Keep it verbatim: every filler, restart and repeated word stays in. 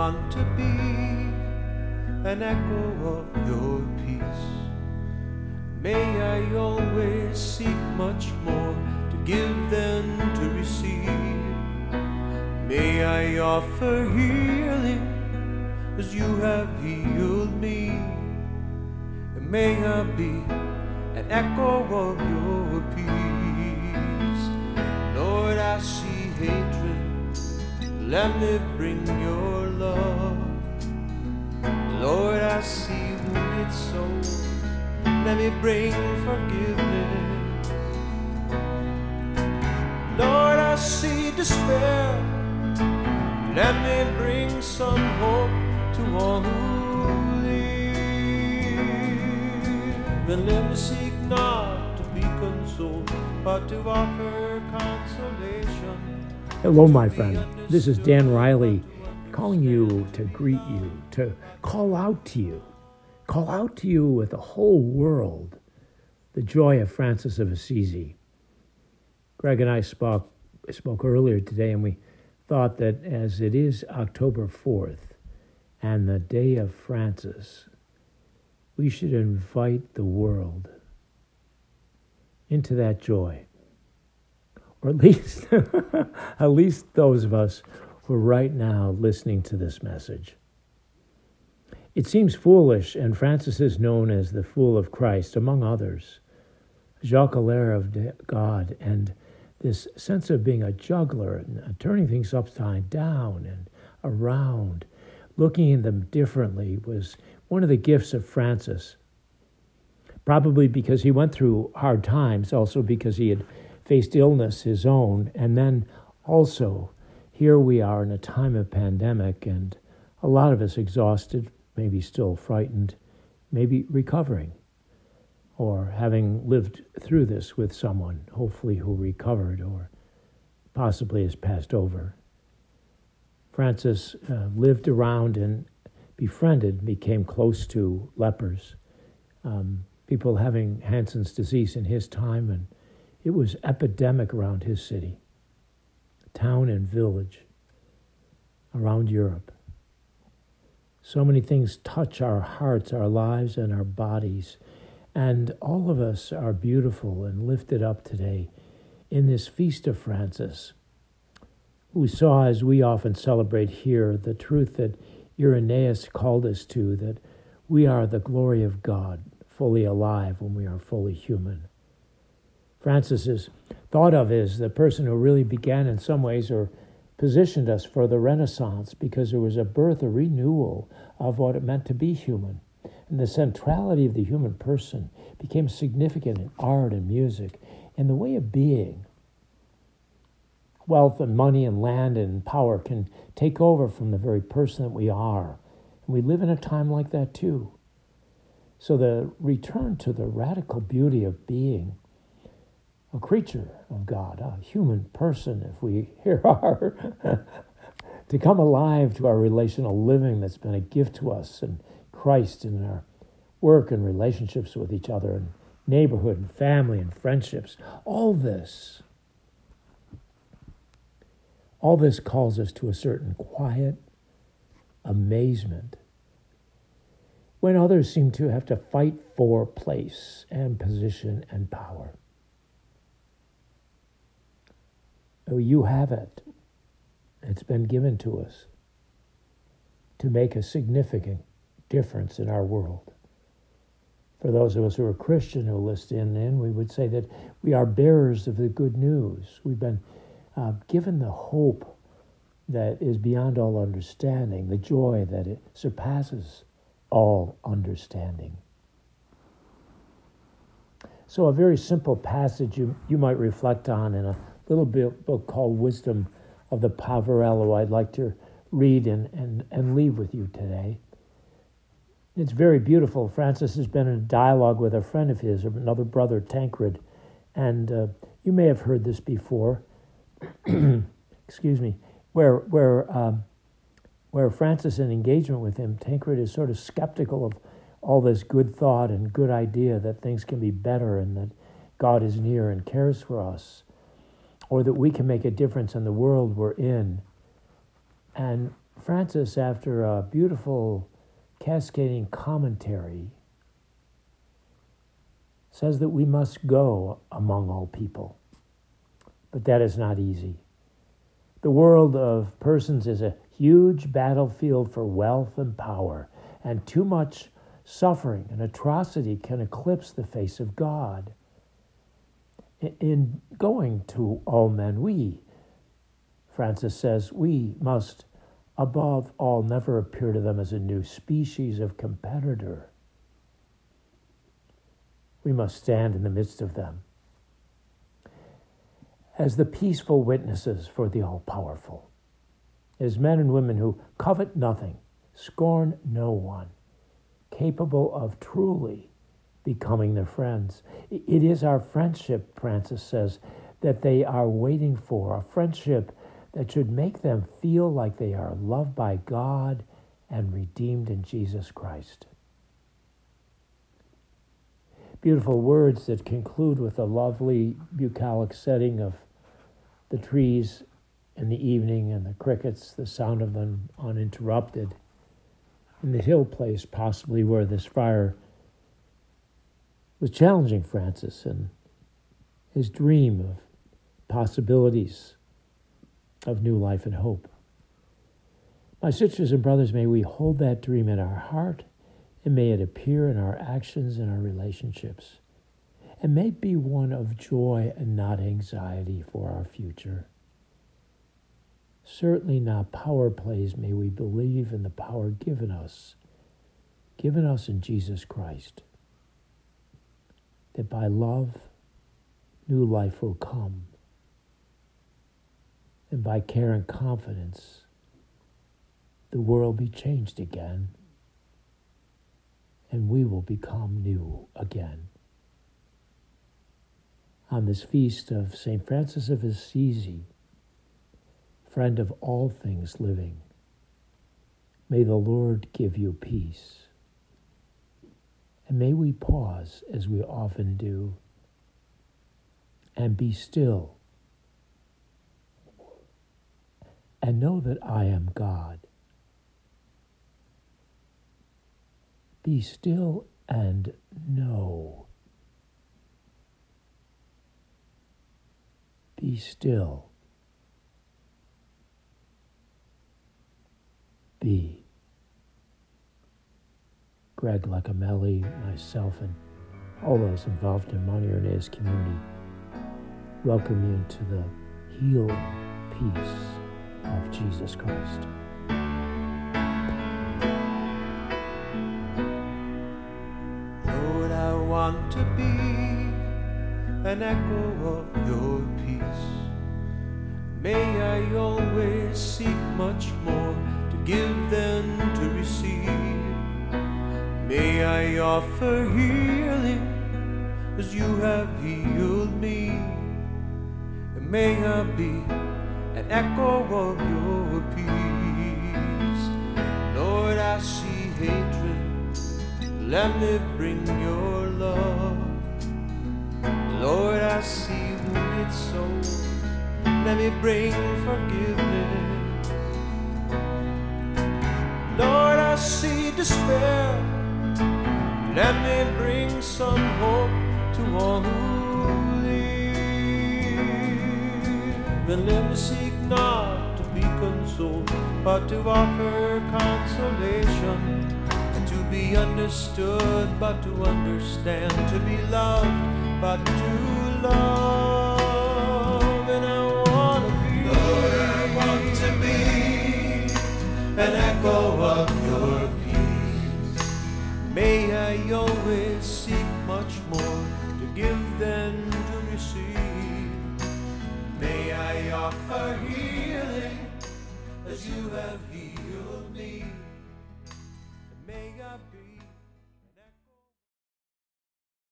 want to be an echo of your peace. May I always seek much more to give than to receive. May I offer healing as you have healed me. And may I be an echo of your peace. Lord, I see hatred, let me bring your love. Lord, I see wounded souls, let me bring forgiveness. Lord, I see despair, let me bring some hope to all who live. And let me seek not to be consoled, but to offer consolation. Hello, my friend. This is Dan Riley calling you to greet you, to call out to you, call out to you with the whole world, the joy of Francis of Assisi. Greg and I spoke, spoke earlier today, and we thought that as it is October fourth and the day of Francis, we should invite the world into that joy. Or at least, at least those of us who are right now listening to this message. It seems foolish, and Francis is known as the Fool of Christ, among others. Jocular of God, and this sense of being a juggler and turning things upside down and around, looking at them differently, was one of the gifts of Francis. Probably because he went through hard times, also because he had faced illness his own, and then also here we are in a time of pandemic, and a lot of us exhausted, maybe still frightened, maybe recovering, or having lived through this with someone, hopefully who recovered or possibly has passed over. Francis uh, lived around and befriended, became close to lepers, um, people having Hansen's disease in his time, and it was epidemic around his city, town and village, around Europe. So many things touch our hearts, our lives, and our bodies. And all of us are beautiful and lifted up today in this Feast of Francis, who saw, as we often celebrate here, the truth that Irenaeus called us to, that we are the glory of God, fully alive when we are fully human. Francis is thought of as the person who really began in some ways or positioned us for the Renaissance, because there was a birth, a renewal of what it meant to be human. And the centrality of the human person became significant in art and music and the way of being. Wealth and money and land and power can take over from the very person that we are. And we live in a time like that too. So the return to the radical beauty of being a creature of God, a human person, if we here are, to come alive to our relational living that's been a gift to us and Christ in our work and relationships with each other and neighborhood and family and friendships. All this, all this calls us to a certain quiet amazement when others seem to have to fight for place and position and power. Oh, you have it. It's been given to us to make a significant difference in our world. For those of us who are Christian who listen in, we would say that we are bearers of the good news. We've been uh, given the hope that is beyond all understanding, the joy that it surpasses all understanding. So a very simple passage you, you might reflect on in a little bit, book called Wisdom of the Poverello I'd like to read and, and, and leave with you today. It's very beautiful. Francis has been in a dialogue with a friend of his, another brother, Tancred, and uh, you may have heard this before, excuse me, where where um, where Francis, in engagement with him, Tancred is sort of skeptical of all this good thought and good idea that things can be better and that God is near and cares for us, or that we can make a difference in the world we're in. And Francis, after a beautiful cascading commentary, says that we must go among all people. But that is not easy. The world of persons is a huge battlefield for wealth and power, and too much suffering and atrocity can eclipse the face of God. In going to all men, we, Francis says, we must, above all, never appear to them as a new species of competitor. We must stand in the midst of them as the peaceful witnesses for the all-powerful, as men and women who covet nothing, scorn no one, capable of truly becoming their friends. It is our friendship, Francis says, that they are waiting for, a friendship that should make them feel like they are loved by God and redeemed in Jesus Christ. Beautiful words that conclude with a lovely bucolic setting of the trees in the evening and the crickets, the sound of them uninterrupted, in the hill place possibly where this friar was challenging Francis and his dream of possibilities of new life and hope. My sisters and brothers, may we hold that dream in our heart, and may it appear in our actions and our relationships, and may it be one of joy and not anxiety for our future. Certainly not power plays. May we believe in the power given us, given us in Jesus Christ, that by love, new life will come, and by care and confidence, the world be changed again, and we will become new again. On this feast of Saint Francis of Assisi, friend of all things living, may the Lord give you peace. And may we pause, as we often do, and be still, and know that I am God. Be still and know. Be still. Be. Greg Lacamelli, myself, and all those involved in Monte Ernest community welcome you into the healing peace of Jesus Christ. Lord, I want to be an echo of your peace. May I always seek much more to give than to receive. May I offer healing as you have healed me. And may I be an echo of your peace. Lord, I see hatred, let me bring your love. Lord, I see wounded souls, let me bring forgiveness. Lord, I see despair, let me bring some hope to all who live. And let me seek not to be consoled, but to offer consolation. And to be understood, but to understand. To be loved, but to love. And I want to be, Lord, I want to be an echo of your peace. May I always seek much more to give than to receive. May I offer healing as you have healed me. May I be